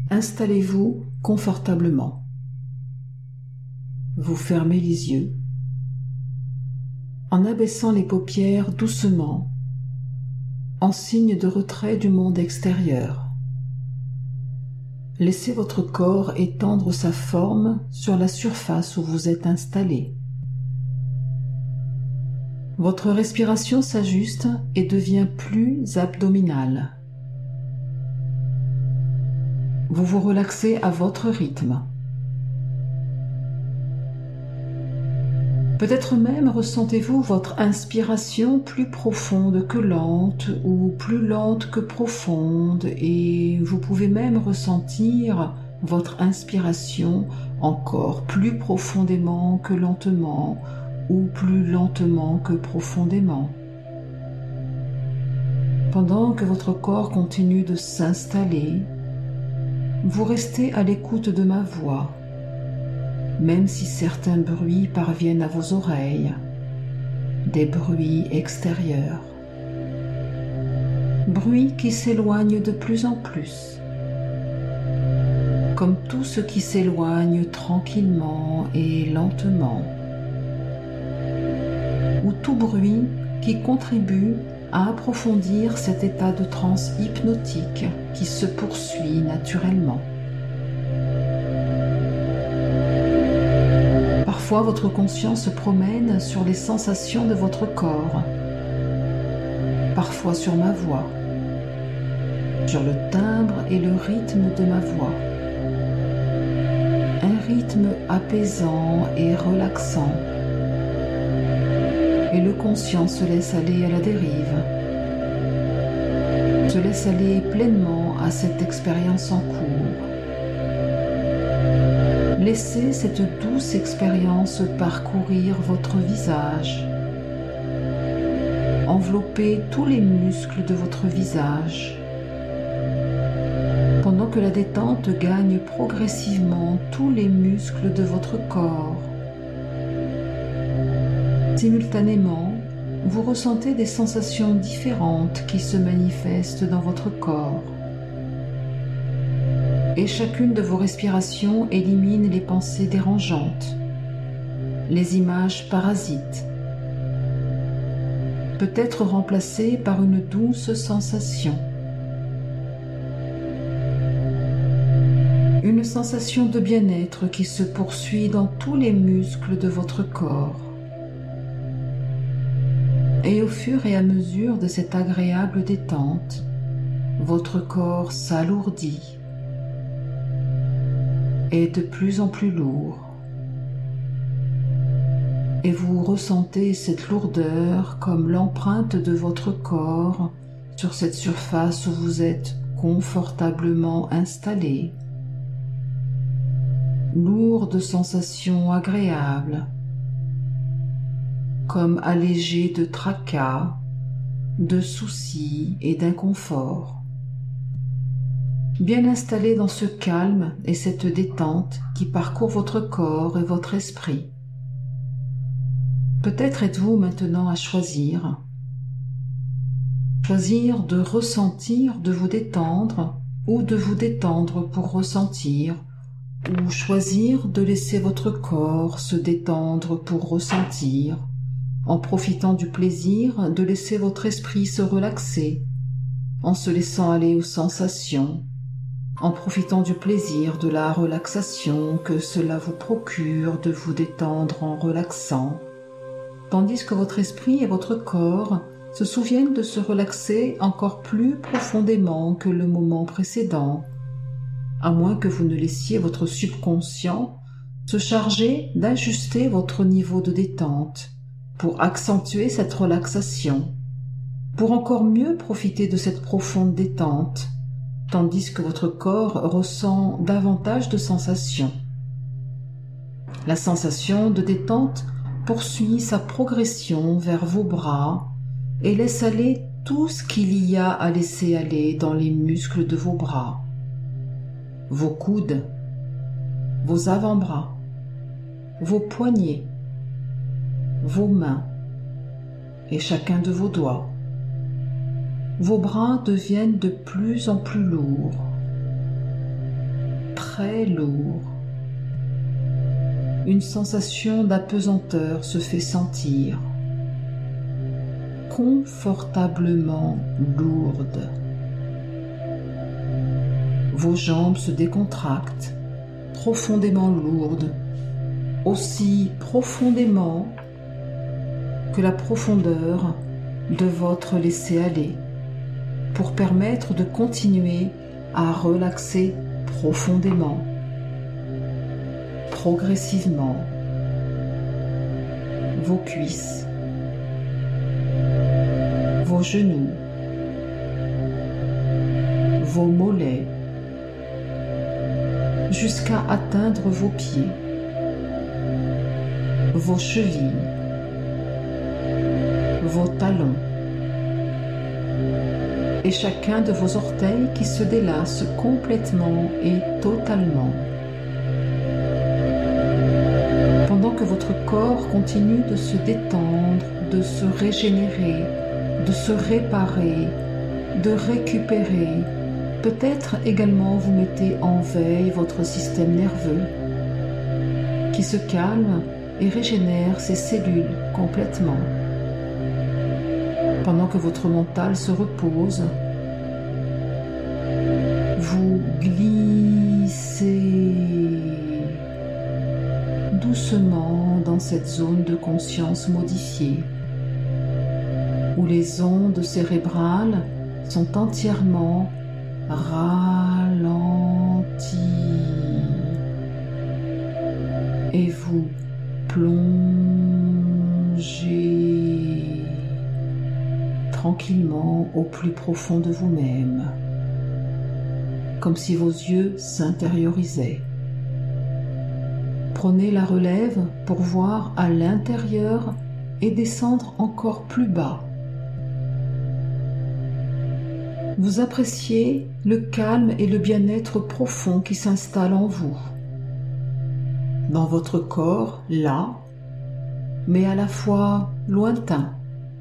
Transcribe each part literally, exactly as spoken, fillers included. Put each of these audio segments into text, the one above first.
Installez-vous confortablement. Vous fermez les yeux en abaissant les paupières doucement, en signe de retrait du monde extérieur. Laissez votre corps étendre sa forme sur la surface où vous êtes installé. Votre respiration s'ajuste et devient plus abdominale. Vous vous relaxez à votre rythme. Peut-être même ressentez-vous votre inspiration plus profonde que lente ou plus lente que profonde, et vous pouvez même ressentir votre inspiration encore plus profondément que lentement ou plus lentement que profondément. Pendant que votre corps continue de s'installer, vous restez à l'écoute de ma voix, même si certains bruits parviennent à vos oreilles, des bruits extérieurs, bruits qui s'éloignent de plus en plus, comme tout ce qui s'éloigne tranquillement et lentement, ou tout bruit qui contribue à approfondir cet état de transe hypnotique qui se poursuit naturellement. Parfois, votre conscience se promène sur les sensations de votre corps, parfois sur ma voix, sur le timbre et le rythme de ma voix. Un rythme apaisant et relaxant. Et le conscient se laisse aller à la dérive, se laisse aller pleinement à cette expérience en cours. Laissez cette douce expérience parcourir votre visage, envelopper tous les muscles de votre visage, pendant que la détente gagne progressivement tous les muscles de votre corps. Simultanément, vous ressentez des sensations différentes qui se manifestent dans votre corps. Et chacune de vos respirations élimine les pensées dérangeantes, les images parasites, peut-être remplacées par une douce sensation. Une sensation de bien-être qui se poursuit dans tous les muscles de votre corps. Et au fur et à mesure de cette agréable détente, votre corps s'alourdit, est de plus en plus lourd. Et vous ressentez cette lourdeur comme l'empreinte de votre corps sur cette surface où vous êtes confortablement installé. Lourde sensation agréable, comme allégé de tracas, de soucis et d'inconfort. Bien installé dans ce calme et cette détente qui parcourt votre corps et votre esprit. Peut-être êtes-vous maintenant à choisir. Choisir de ressentir, de vous détendre, ou de vous détendre pour ressentir, ou choisir de laisser votre corps se détendre pour ressentir, en profitant du plaisir de laisser votre esprit se relaxer, en se laissant aller aux sensations, en profitant du plaisir de la relaxation que cela vous procure de vous détendre en relaxant, tandis que votre esprit et votre corps se souviennent de se relaxer encore plus profondément que le moment précédent, à moins que vous ne laissiez votre subconscient se charger d'ajuster votre niveau de détente pour accentuer cette relaxation, pour encore mieux profiter de cette profonde détente, tandis que votre corps ressent davantage de sensations. La sensation de détente poursuit sa progression vers vos bras et laisse aller tout ce qu'il y a à laisser aller dans les muscles de vos bras, vos coudes, vos avant-bras, vos poignets, vos mains et chacun de vos doigts. Vos bras deviennent de plus en plus lourds. très lourd. Une sensation d'apesanteur se fait sentir, confortablement lourde. Vos jambes se décontractent, profondément lourdes, aussi profondément que la profondeur de votre laisser-aller, pour permettre de continuer à relaxer profondément, progressivement, vos cuisses, vos genoux, vos mollets, jusqu'à atteindre vos pieds, vos chevilles, vos talons, et chacun de vos orteils qui se délasse complètement et totalement. Pendant que votre corps continue de se détendre, de se régénérer, de se réparer, de récupérer, peut-être également vous mettez en veille votre système nerveux qui se calme et régénère ses cellules complètement. Pendant que votre mental se repose, vous glissez doucement dans cette zone de conscience modifiée, où les ondes cérébrales sont entièrement ralenties et vous plongez tranquillement au plus profond de vous-même, comme si vos yeux s'intériorisaient. Prenez la relève pour voir à l'intérieur et descendre encore plus bas. Vous appréciez le calme et le bien-être profond qui s'installe en vous, dans votre corps là, mais à la fois lointain,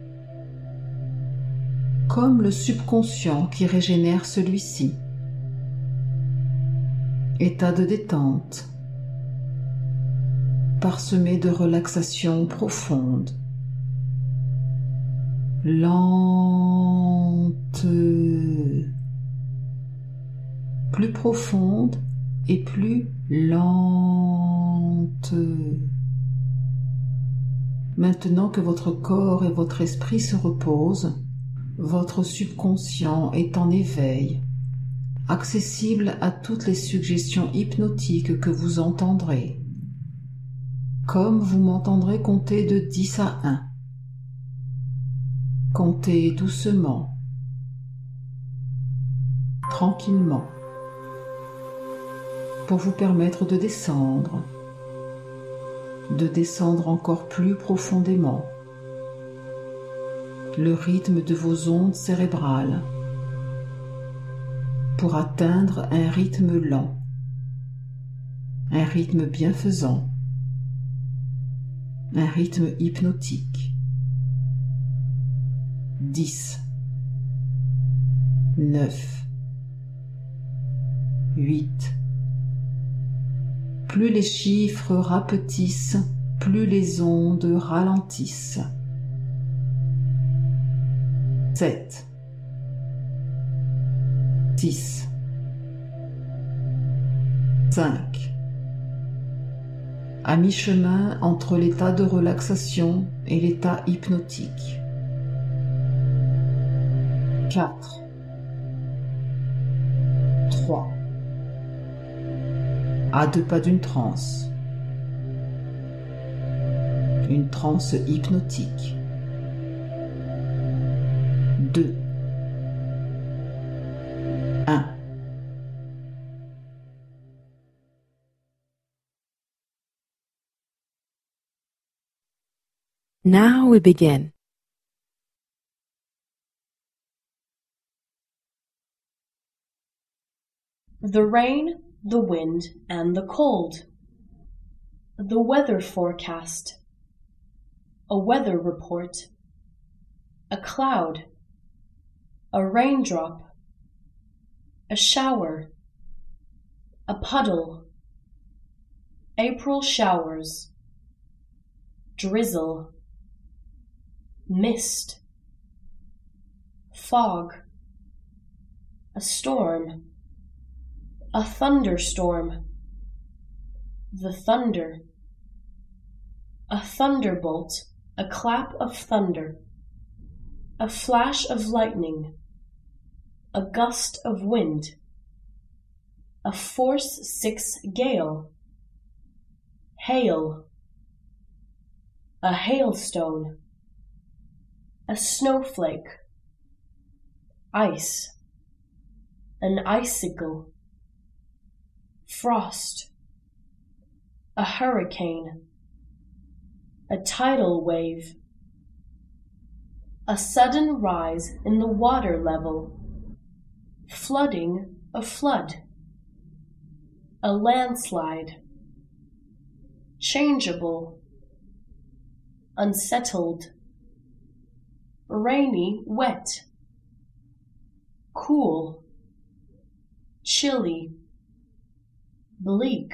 comme le subconscient qui régénère celui-ci. État de détente, parsemé de relaxation profonde, lente, plus profonde et plus lente. Maintenant que votre corps et votre esprit se reposent, votre subconscient est en éveil, accessible à toutes les suggestions hypnotiques que vous entendrez, comme vous m'entendrez compter de dix à un. Comptez doucement, tranquillement, pour vous permettre de descendre, de descendre encore plus profondément, le rythme de vos ondes cérébrales, pour atteindre un rythme lent, un rythme bienfaisant, un rythme hypnotique. dix, neuf, huit. Plus les chiffres rapetissent, plus les ondes ralentissent. sept, six, cinq. À mi-chemin entre l'état de relaxation et l'état hypnotique. quatre, trois. À deux pas d'une transe. Une transe hypnotique. deux, un. Now we begin. The rain, the wind, and the cold. The weather forecast. A weather report. A cloud. A raindrop. A shower. a puddle, April showers, drizzle, mist, fog, a storm, a thunderstorm, the thunder, a thunderbolt, a clap of thunder, a flash of lightning, a gust of wind, a force six gale, hail, a hailstone, a snowflake, ice, an icicle, frost, a hurricane, a tidal wave, a sudden rise in the water level, flooding a flood, a landslide, changeable, unsettled, rainy, wet, cool, chilly, bleak,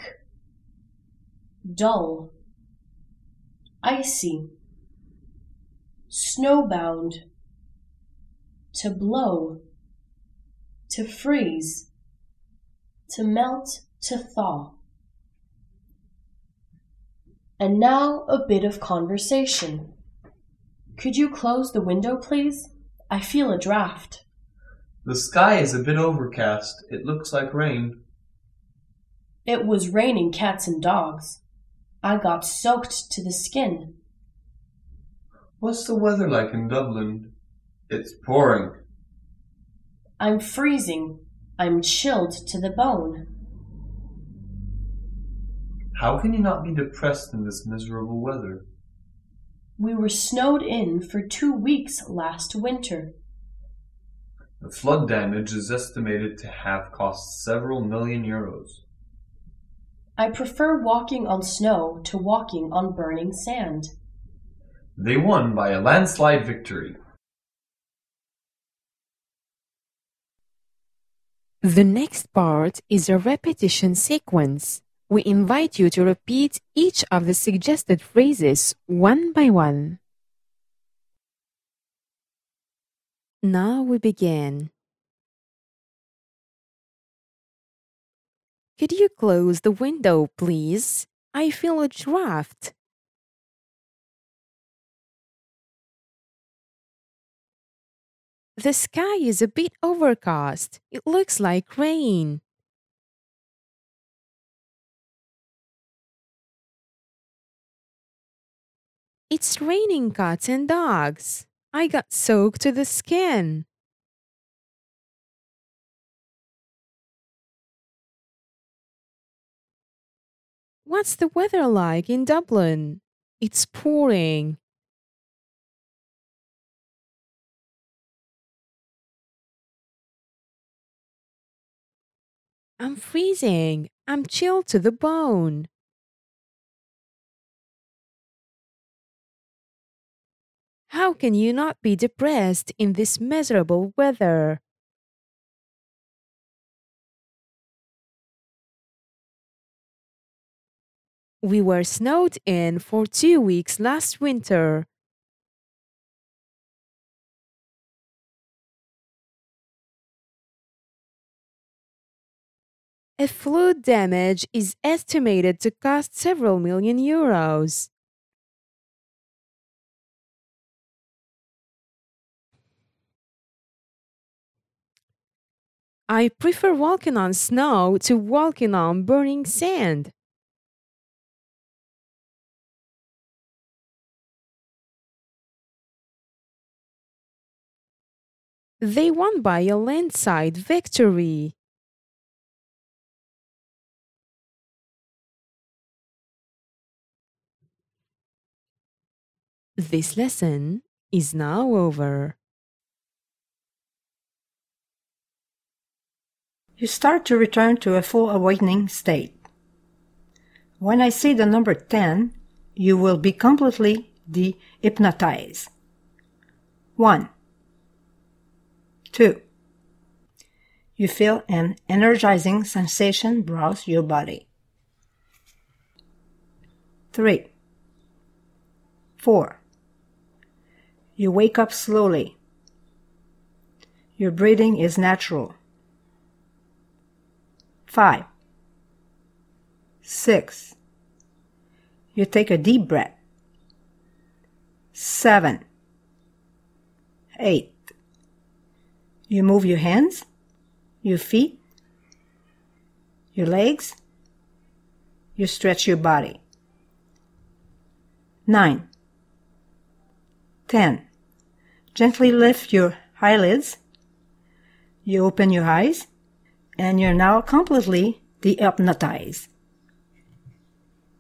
dull, icy, snowbound, to blow, to freeze, to melt, to thaw. And now a bit of conversation. Could you close the window, please? I feel a draft. The sky is a bit overcast. It looks like rain. It was raining cats and dogs. I got soaked to the skin. What's the weather like in Dublin? It's pouring. I'm freezing. I'm chilled to the bone. How can you not be depressed in this miserable weather? We were snowed in for two weeks last winter. The flood damage is estimated to have cost several million euros. I prefer walking on snow to walking on burning sand. They won by a landslide victory. The next part is a repetition sequence. We invite you to repeat each of the suggested phrases one by one. Now we begin. Could you close the window, please? I feel a draft. The sky is a bit overcast. It looks like rain. It's raining cats and dogs. I got soaked to the skin. What's the weather like in Dublin? It's pouring. I'm freezing. I'm chilled to the bone. How can you not be depressed in this miserable weather? We were snowed in for two weeks last winter. A flood damage is estimated to cost several million euros. I prefer walking on snow to walking on burning sand. They won by a landslide victory. This lesson is now over. You start to return to a full awakening state. When I say the number ten, you will be completely de-hypnotized. One. Two. You feel an energizing sensation browse your body. Three. Four. You wake up slowly. Your breathing is natural. Five. Six. You take a deep breath. Seven. Eight. You move your hands, your feet, your legs. You stretch your body. Nine. Ten. Gently lift your eyelids. You open your eyes, and you're now completely dehypnotized.